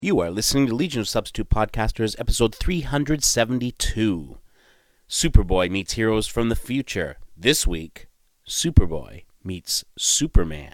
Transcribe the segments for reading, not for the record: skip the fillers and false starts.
You are listening to Legion of Substitute Podcasters, episode 372. Superboy meets heroes from the future. This week, Superboy meets Superman.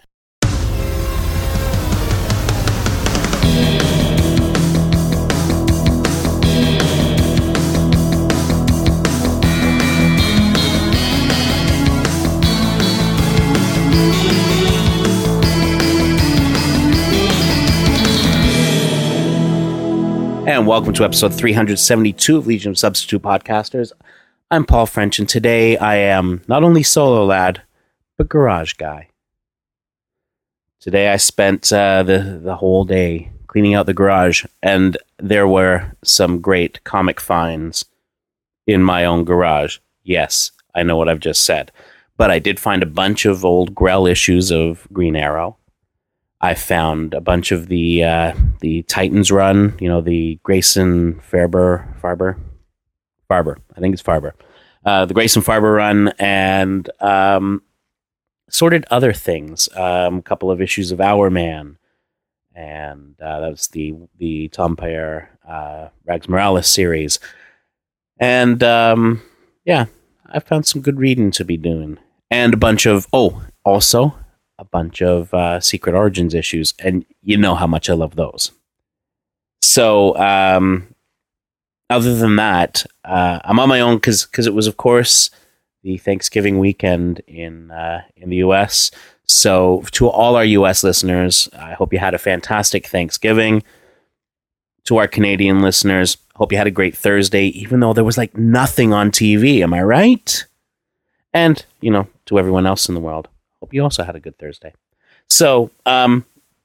And welcome to episode 372 of Legion of Substitute Podcasters. I'm Paul French, and today I am not only solo lad, but garage guy. Today I spent the whole day cleaning out the garage, and there were some great comic finds in my own garage. Yes, I know what I've just said. But I did find a bunch of old Grell issues of Green Arrow. I found a bunch of the Titans run, the Grayson Farber. I think it's Farber. The Grayson Farber run, and sorted other things. A couple of issues of Our Man, and that was the Tom Payer Rags Morales series. And I found some good reading to be doing, and a bunch of Secret Origins issues, and you know how much I love those. So, other than that, I'm on my own because it was, of course, the Thanksgiving weekend in the U.S. So, to all our U.S. listeners, I hope you had a fantastic Thanksgiving. To our Canadian listeners, hope you had a great Thursday, even though there was like nothing on TV. Am I right? And to everyone else in the world, hope you also had a good Thursday. So, and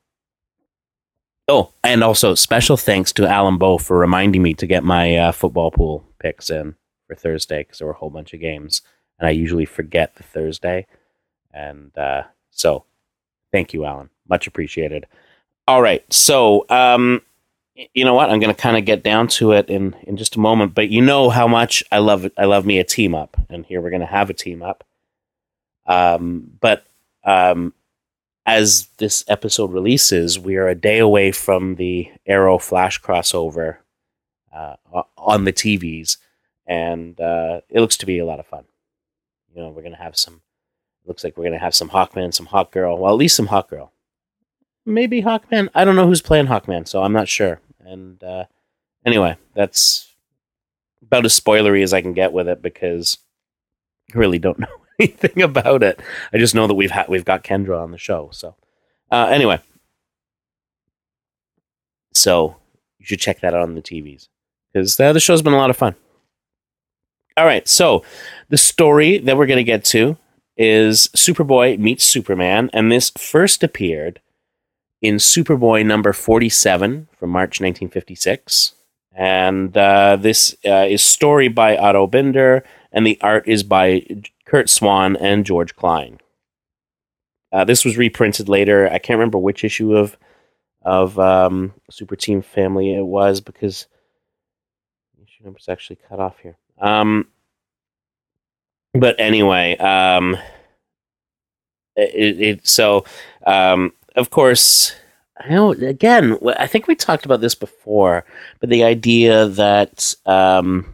also special thanks to Alan Bowe for reminding me to get my football pool picks in for Thursday, because there were a whole bunch of games, and I usually forget the Thursday. And so, thank you, Alan. Much appreciated. All right, so you know what? I'm going to kind of get down to it in just a moment, but you know how much I love me a team up, and here we're going to have a team up. But as this episode releases, we are a day away from the Arrow Flash crossover on the TVs, and it looks to be a lot of fun. We're going to have looks like we're going to have some Hawkman, some Hawkgirl. Well, at least some Hawkgirl. Maybe Hawkman. I don't know who's playing Hawkman, so I'm not sure. And anyway, that's about as spoilery as I can get with it, because I really don't know anything about it. I just know that we've got Kendra on the show. So anyway, so you should check that out on the TVs, because the show's been a lot of fun. All right, so the story that we're going to get to is Superboy meets Superman, and this first appeared in Superboy number 47 from March 1956. And this is story by Otto Binder, and the art is by Kurt Swan and George Klein. This was reprinted later. I can't remember which issue of Super Team Family it was, because the issue number's actually cut off here. But anyway, of course, I know, again, I think we talked about this before, but the idea that, and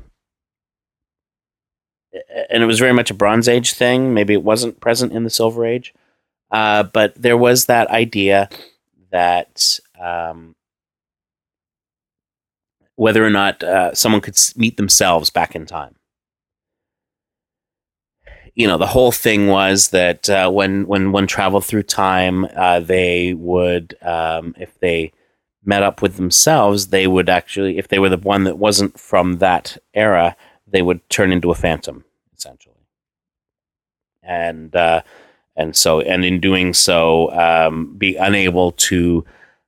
it was very much a Bronze Age thing, maybe it wasn't present in the Silver Age, but there was that idea that whether or not someone could meet themselves back in time. The whole thing was that when one traveled through time, they would, if they met up with themselves, they would actually, if they were the one that wasn't from that era, they would turn into a phantom, essentially. And in doing so, be unable to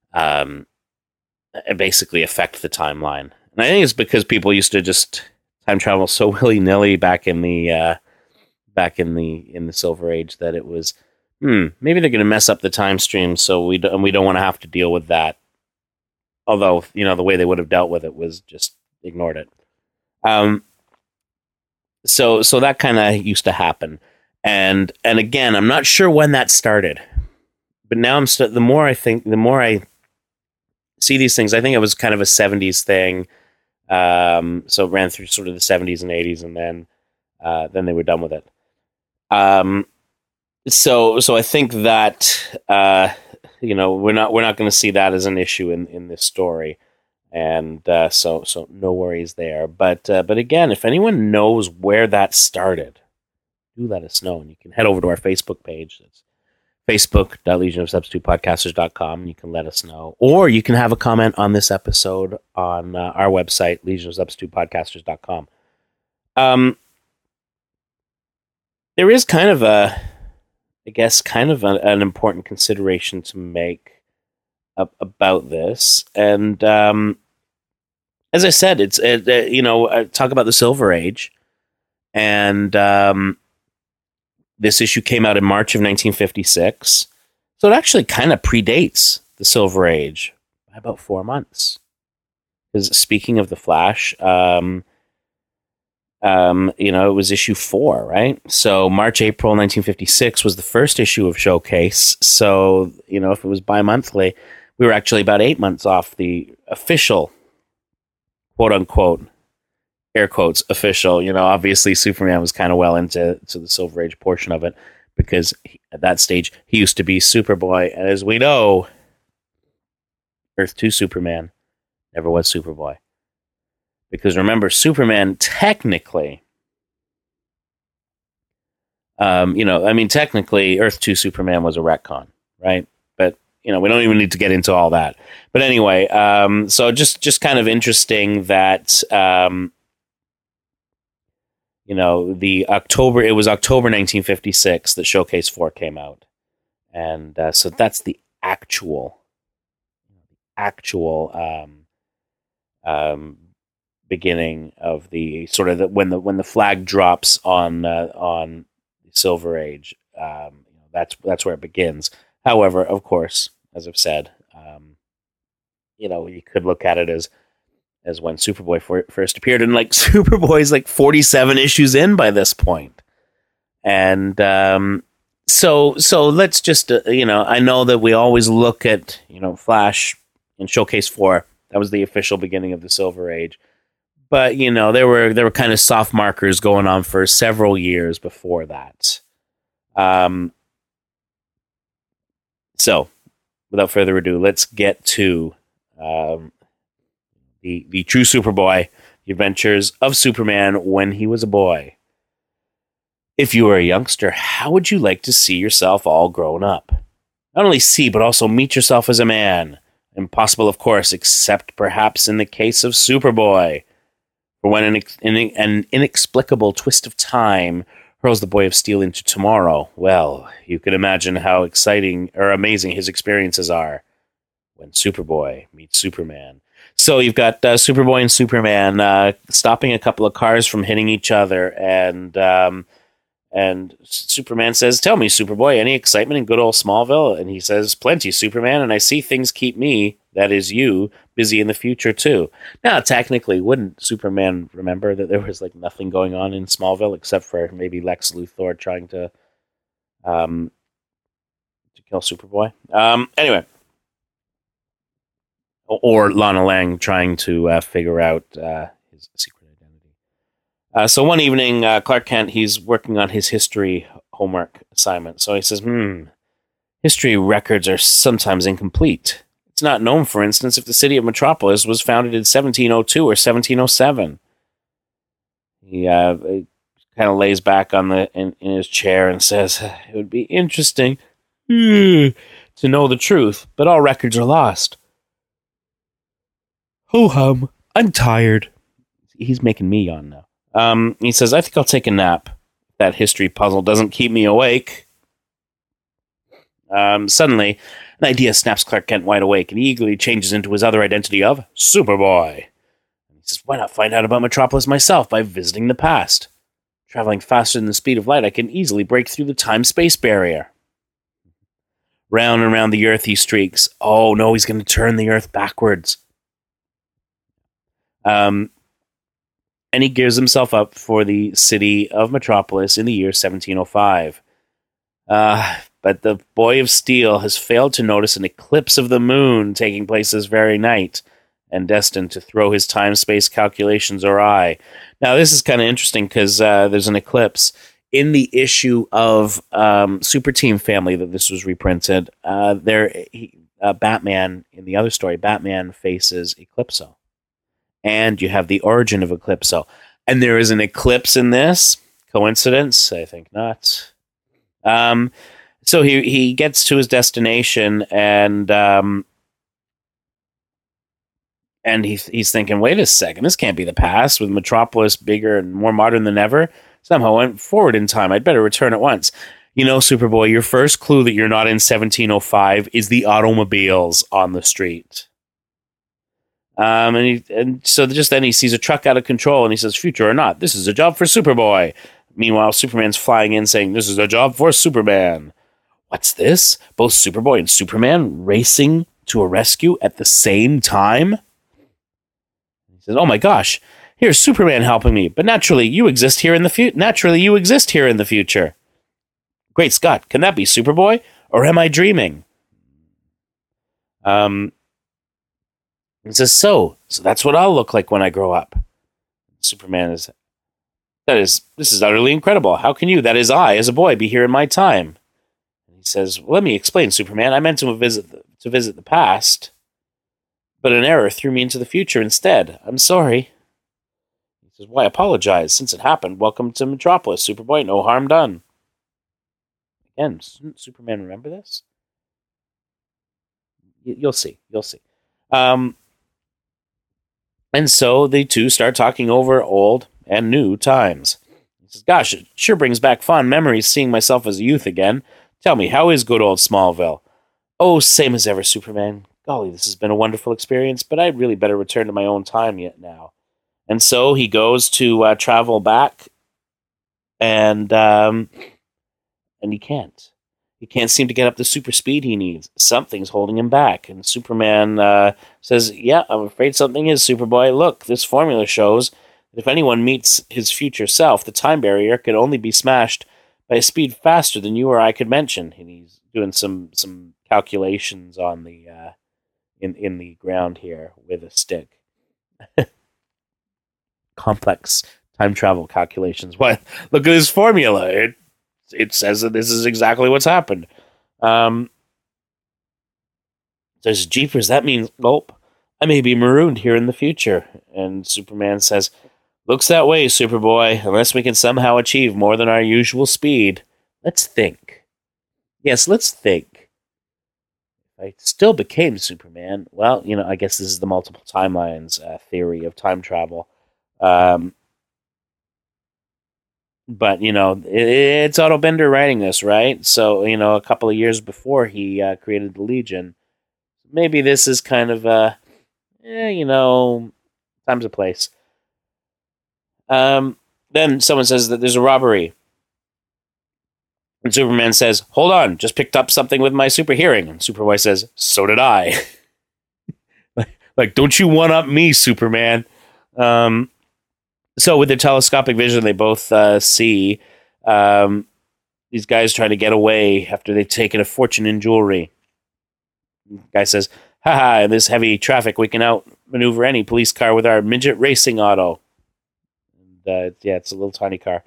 basically affect the timeline. And I think it's because people used to just time travel so willy-nilly back in the Silver Age that it was, maybe they're going to mess up the time stream, so we don't want to have to deal with that. Although, the way they would have dealt with it was just ignored it. So that kind of used to happen. And again, I'm not sure when that started, but now the more I see these things. I think it was kind of a 70s thing. So it ran through sort of the 70s and 80s, and then they were done with it. So I think that we're not going to see that as an issue in this story, and so no worries there. But again, if anyone knows where that started, do let us know, and you can head over to our Facebook page. That's facebook.legionofsubstitutepodcasters.com. You can let us know, or you can have a comment on this episode on our website, legionofsubstitutepodcasters.com. There is kind of an important consideration to make about this, and as I said, it's talk about the Silver Age, and this issue came out in March of 1956, so it actually kind of predates the Silver Age by about 4 months. Because speaking of the Flash, it was issue 4, right? So March, April 1956 was the first issue of Showcase. So, if it was bi-monthly, we were actually about 8 months off the official, quote-unquote, air quotes, official. Obviously Superman was kind of well into the Silver Age portion of it, because at that stage, he used to be Superboy. And as we know, Earth 2 Superman never was Superboy. Because remember, Superman technically, technically Earth 2 Superman was a retcon, right? But, we don't even need to get into all that. But anyway, so just kind of interesting that, it was October 1956 that Showcase 4 came out. And so that's the actual beginning of the sort of when the flag drops on the Silver Age. That's where it begins. However, of course, as I've said, you could look at it as when Superboy first appeared, and like Superboy's like 47 issues in by this point. And so let's just I know that we always look at Flash and Showcase 4. That was the official beginning of the Silver Age. But there were kind of soft markers going on for several years before that. So, without further ado, let's get to the true Superboy, the adventures of Superman when he was a boy. If you were a youngster, how would you like to see yourself all grown up? Not only see, but also meet yourself as a man. Impossible, of course, except perhaps in the case of Superboy. For when an inexplicable twist of time hurls the Boy of Steel into tomorrow, well, you can imagine how exciting or amazing his experiences are when Superboy meets Superman. So you've got Superboy and Superman stopping a couple of cars from hitting each other, and Superman says, "Tell me, Superboy, any excitement in good old Smallville?" And he says, "Plenty, Superman, and I see things keep me, that is you, busy in the future too." Now, technically, wouldn't Superman remember that there was like nothing going on in Smallville except for maybe Lex Luthor trying to kill Superboy? Anyway, or Lana Lang trying to figure out his secret identity. So one evening, Clark Kent, he's working on his history homework assignment. So he says, history records are sometimes incomplete. It's not known, for instance, if the city of Metropolis was founded in 1702 or 1707. He kind of lays back in his chair and says, it would be interesting to know the truth, but all records are lost. Ho-hum, I'm tired. He's making me yawn now. He says, I think I'll take a nap. That history puzzle doesn't keep me awake. Suddenly, an idea snaps Clark Kent wide awake, and he eagerly changes into his other identity of Superboy. He says, why not find out about Metropolis myself by visiting the past? Traveling faster than the speed of light, I can easily break through the time-space barrier. Round and round the Earth he streaks. Oh, no, he's going to turn the Earth backwards. And he gears himself up for the city of Metropolis in the year 1705. but the Boy of Steel has failed to notice an eclipse of the moon taking place this very night, and destined to throw his time-space calculations awry. Now, this is kind of interesting because there's an eclipse. In the issue of Super Team Family that this was reprinted, Batman, in the other story, Batman faces Eclipso. And you have the origin of Eclipso. And there is an eclipse in this. Coincidence? I think not. So he gets to his destination, and he's thinking, wait a second, this can't be the past, with Metropolis bigger and more modern than ever. Somehow went forward in time. I'd better return at once. You know, Superboy, your first clue that you're not in 1705 is the automobiles on the street. So then he sees a truck out of control, and he says, future or not, this is a job for Superboy. Meanwhile, Superman's flying in saying, this is a job for Superman. What's this? Both Superboy and Superman racing to a rescue at the same time? He says, oh my gosh, here's Superman helping me, but naturally you exist here in the future. Great Scott, can that be Superboy? Or am I dreaming? He says, so that's what I'll look like when I grow up. Superman this is utterly incredible. How can you, that is I, as a boy, be here in my time? And he says, well, let me explain, Superman. I meant to visit the past, but an error threw me into the future instead. I'm sorry. He says, why apologize? Since it happened, welcome to Metropolis, Superboy. No harm done. Again, doesn't Superman remember this? You'll see. And so the two start talking over old and new times. He says, gosh, it sure brings back fond memories seeing myself as a youth again. Tell me, how is good old Smallville? Oh, same as ever, Superman. Golly, this has been a wonderful experience, but I'd really better return to my own time yet now. And so he goes to travel back, and he can't. He can't seem to get up the super speed he needs. Something's holding him back. And Superman says, yeah, I'm afraid something is, Superboy. Look, this formula shows that if anyone meets his future self, the time barrier can only be smashed by a speed faster than you or I could mention. And he's doing some calculations on the in the ground here with a stick. Complex time travel calculations. Why? Look at his formula. It says that this is exactly what's happened. There's jeepers. That means, gulp, I may be marooned here in the future. And Superman says, looks that way, Superboy, unless we can somehow achieve more than our usual speed. Let's think. Yes, let's think. If I still became Superman, well, I guess this is the multiple timelines theory of time travel. But, it's Otto Bender writing this, right? So, a couple of years before he created the Legion. Maybe this is kind of, time's a place. Then someone says that there's a robbery. And Superman says, hold on, just picked up something with my super hearing. And Superboy says, so did I. like, don't you one-up me, Superman? So with their telescopic vision, they both see these guys trying to get away after they've taken a fortune in jewelry. The guy says, haha, in this heavy traffic, we can outmaneuver any police car with our midget racing auto. And, it's a little tiny car.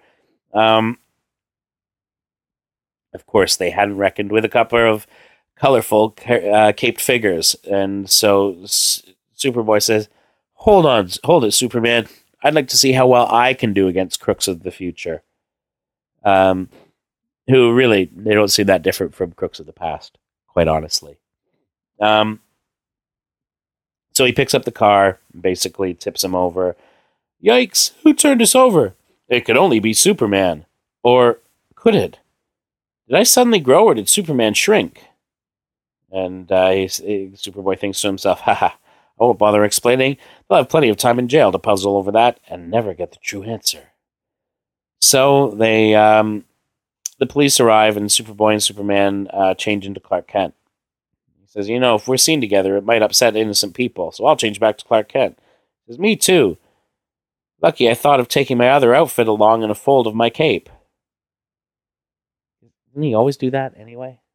Of course, they hadn't reckoned with a couple of colorful caped figures. And so Superboy says, hold it, Superman. I'd like to see how well I can do against crooks of the future. Who really, they don't seem that different from crooks of the past, quite honestly. So he picks up the car, basically tips him over. Yikes, who turned us over? It could only be Superman. Or could it? Did I suddenly grow or did Superman shrink? And Superboy thinks to himself, haha, I won't bother explaining. They'll have plenty of time in jail to puzzle over that and never get the true answer. So the police arrive and Superboy and Superman change into Clark Kent. He says, if we're seen together, it might upset innocent people, so I'll change back to Clark Kent. He says, me too. Lucky I thought of taking my other outfit along in a fold of my cape. Didn't he always do that anyway?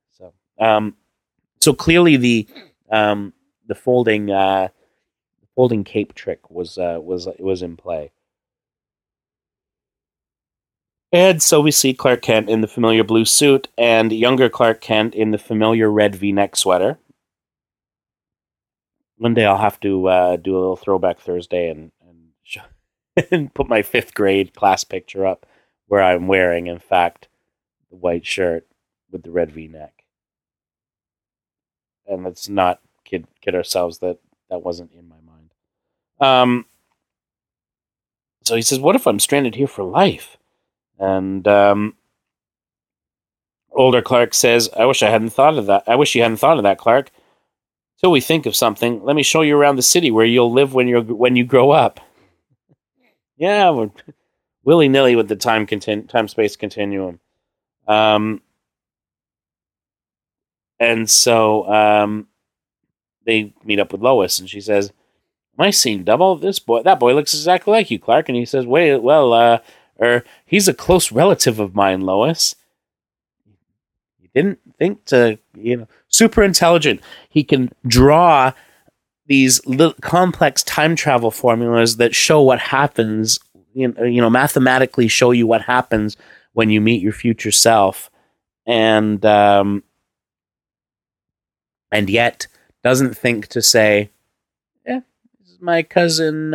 So clearly the folding cape trick was in play. And so we see Clark Kent in the familiar blue suit and younger Clark Kent in the familiar red V-neck sweater. One day I'll have to do a little Throwback Thursday and put my 5th grade class picture up where I'm wearing, in fact, the white shirt with the red V-neck. And let's not kid ourselves that wasn't in my mind. So he says, what if I'm stranded here for life? And older Clark says, I wish you hadn't thought of that, Clark. Till we think of something, let me show you around the city where you'll live when you grow up. Yeah, we're willy-nilly with the time-space continuum. And so they meet up with Lois, and she says, am I seeing double? That boy looks exactly like you, Clark. And he says, he's a close relative of mine, Lois. You didn't think to, super intelligent. He can draw these little complex time travel formulas that show what happens, mathematically show you what happens when you meet your future self. And yet doesn't think to say, this is my cousin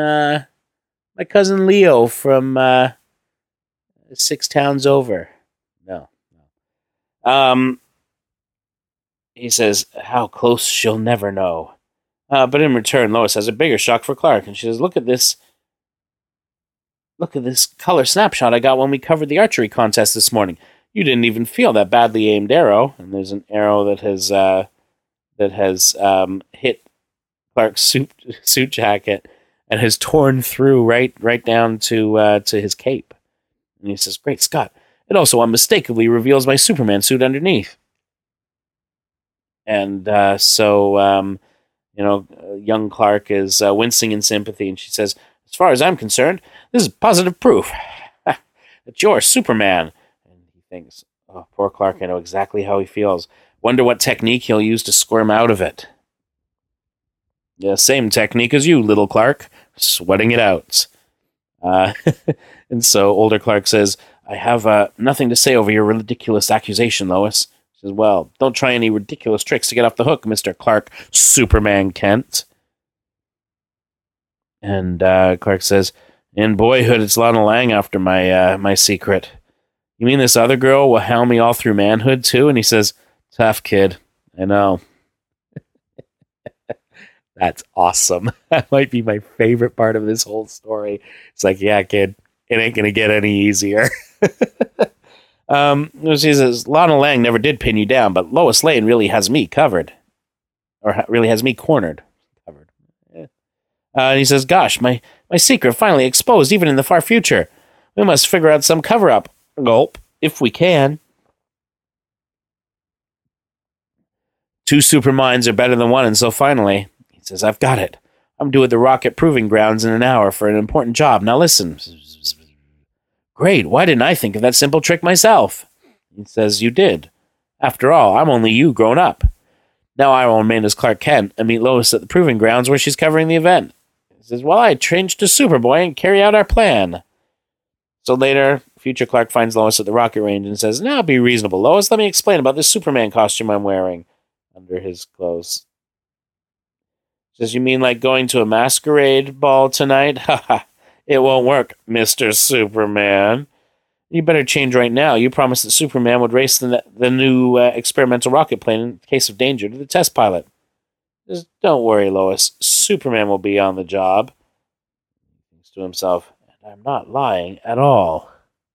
Leo from 6 towns over. No. He says, how close she'll never know. But in return, Lois has a bigger shock for Clark, and she says, look at this color snapshot I got when we covered the archery contest this morning. You didn't even feel that badly aimed arrow. And there's an arrow that has hit Clark's suit jacket and has torn through right down to his cape. And he says, great Scott, it also unmistakably reveals my Superman suit underneath. And so young Clark is wincing in sympathy, and she says, as far as I'm concerned, this is positive proof that you're Superman. And he thinks, oh, poor Clark, I know exactly how he feels. Wonder what technique he'll use to squirm out of it. Yeah, same technique as you, little Clark, sweating it out. And so older Clark says, I have nothing to say over your ridiculous accusation, Lois. She says, well, don't try any ridiculous tricks to get off the hook, Mr. Clark Superman Kent. And Clark says, in boyhood, it's Lana Lang after my secret. You mean this other girl will hound me all through manhood, too? And he says, tough kid. I know. That's awesome. That might be my favorite part of this whole story. It's like, yeah, kid, it ain't going to get any easier. She says, Lana Lang never did pin you down, but Lois Lane really has me covered. Or really has me cornered. Covered. Yeah. And he says, gosh, my secret finally exposed, even in the far future. We must figure out some cover-up. Gulp, if we can. 2 superminds are better than one, and so finally, he says, I've got it. I'm due at the Rocket Proving Grounds in an hour for an important job. Now listen. Great, why didn't I think of that simple trick myself? He says, you did. After all, I'm only you grown up. Now I will remain as Clark Kent and meet Lois at the Proving Grounds where she's covering the event. He says, well, I changed to Superboy and carry out our plan. So later, future Clark finds Lois at the rocket range and says, now be reasonable, Lois. Let me explain about this Superman costume I'm wearing under his clothes. He says, you mean like going to a masquerade ball tonight? Ha. It won't work, Mr. Superman. You better change right now. You promised that Superman would race the new experimental rocket plane in case of danger to the test pilot. Just don't worry, Lois. Superman will be on the job. He thinks to himself, and I'm not lying at all.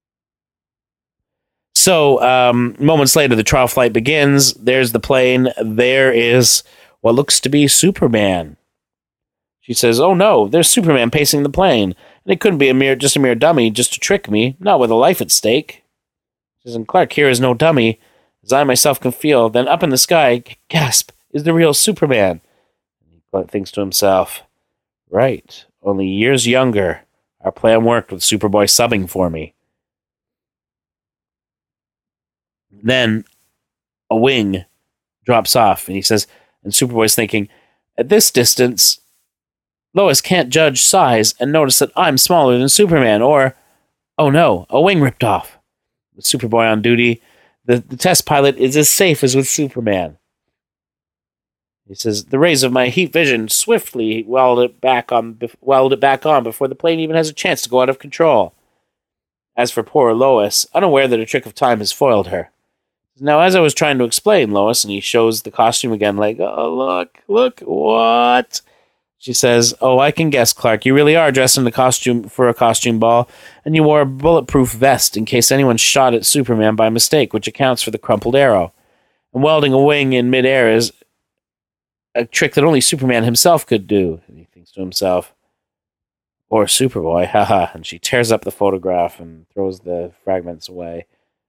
So, moments later, the trial flight begins. There's the plane. There is what looks to be Superman. She says, oh no, there's Superman pacing the plane. And it couldn't be just a mere dummy just to trick me, not with a life at stake. She says, and Clark here is no dummy, as I myself can feel. Then up in the sky, gasp, is the real Superman. And Clark thinks to himself, right, only years younger. Our plan worked with Superboy subbing for me. Then a wing drops off, and he says, and Superboy's thinking, at this distance, Lois can't judge size and notice that I'm smaller than Superman, or, oh no, a wing ripped off. With Superboy on duty, the test pilot is as safe as with Superman. He says, the rays of my heat vision swiftly welded it back on before the plane even has a chance to go out of control. As for poor Lois, unaware that a trick of time has foiled her. Now, as I was trying to explain, Lois, and he shows the costume again, like, oh, look, what? She says, oh, I can guess, Clark. You really are dressed in a costume for a costume ball, and you wore a bulletproof vest in case anyone shot at Superman by mistake, which accounts for the crumpled arrow. And welding a wing in midair is a trick that only Superman himself could do. And he thinks to himself, or Superboy, haha. And she tears up the photograph and throws the fragments away.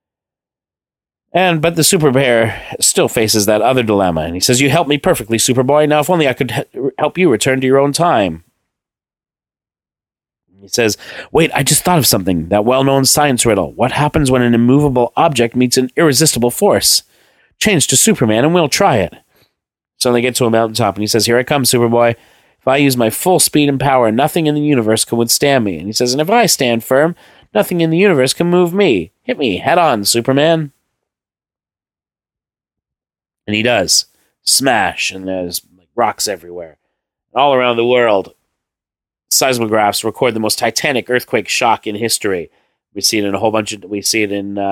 But the Super Bear still faces that other dilemma, and he says, you helped me perfectly, Superboy. Now, if only I could help you return to your own time. He says, wait, I just thought of something, that well-known science riddle. What happens when an immovable object meets an irresistible force? Change to Superman, and we'll try it. So they get to a mountaintop, and he says, here I come, Superboy. If I use my full speed and power, nothing in the universe can withstand me. And he says, and if I stand firm, nothing in the universe can move me. Hit me head on, Superman. And he does. Smash, and there's like rocks everywhere. All around the world, seismographs record the most titanic earthquake shock in history. We see it in a whole bunch of... We see it in...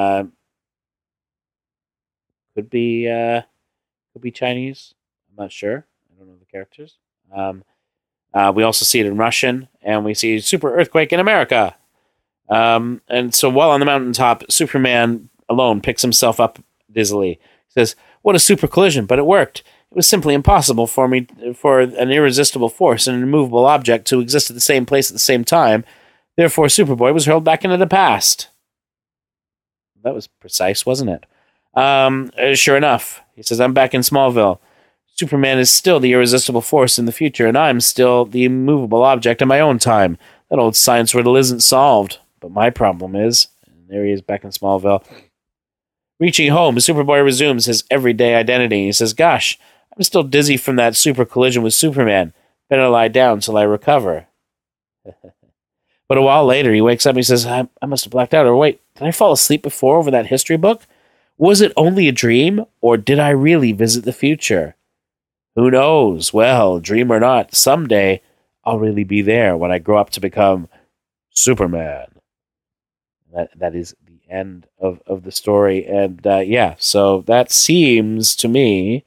could be Chinese. I'm not sure. I don't know the characters. We also see it in Russian, and we see super earthquake in America. And so while on the mountaintop, Superman alone picks himself up dizzily. He says, what a super collision, but it worked. It was simply impossible for an irresistible force and an immovable object to exist at the same place at the same time. Therefore, Superboy was hurled back into the past. That was precise, wasn't it? Sure enough, he says, I'm back in Smallville. Superman is still the irresistible force in the future, and I'm still the immovable object in my own time. That old science riddle isn't solved, but my problem is. And there he is back in Smallville. Reaching home, Superboy resumes his everyday identity. He says, gosh, I'm still dizzy from that super collision with Superman. Better lie down till I recover. But a while later, he wakes up and he says, I must have blacked out. Or wait, did I fall asleep before over that history book? Was it only a dream, or did I really visit the future? Who knows? Well, dream or not, someday I'll really be there when I grow up to become Superman. That is the end of the story. And so that seems to me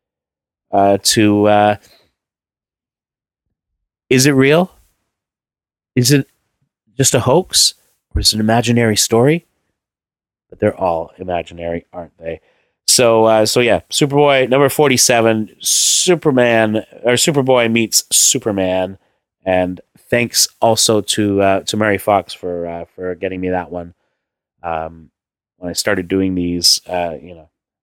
is it real? Is it just a hoax? Or is it an imaginary story? But they're all imaginary, aren't they? So Superboy number 47, Superboy meets Superman, and thanks also to Mary Fox for getting me that one. When I started doing these, I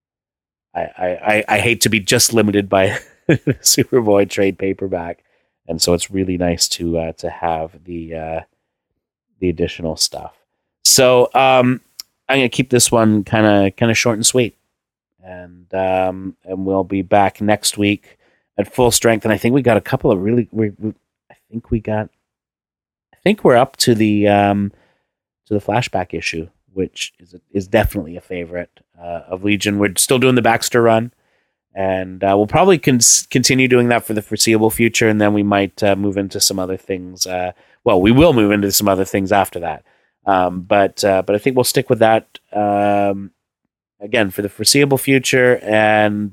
hate to be just limited by Superboy trade paperback, and so it's really nice to have the additional stuff. So I'm gonna keep this one kind of short and sweet. And we'll be back next week at full strength. And I think we got a couple of really. I think we're up to the flashback issue, which is definitely a favorite of Legion. We're still doing the Baxter run, and we'll probably continue doing that for the foreseeable future. And then we might move into some other things. We will move into some other things after that. But I think we'll stick with that. Again, for the foreseeable future, and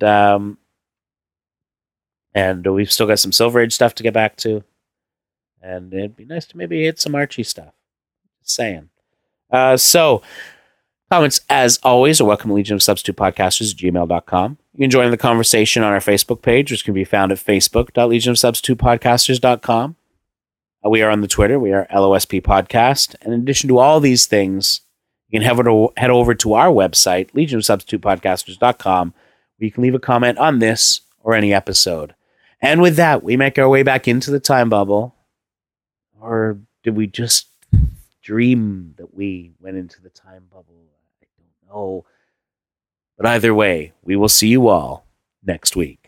we've still got some Silver Age stuff to get back to, and it'd be nice to maybe hit some Archie stuff. Just saying. So, comments, as always, are welcome at legionofsubstitutepodcasters@gmail.com. You can join the conversation on our Facebook page, which can be found at facebook.legionofsubstitutepodcasters.com. We are on the Twitter. We are LOSP Podcast. And in addition to all these things, you can head over to our website, legionofsubstitutepodcasters.com, where you can leave a comment on this or any episode. And with that, we make our way back into the time bubble. Or did we just dream that we went into the time bubble? I don't know. But either way, we will see you all next week.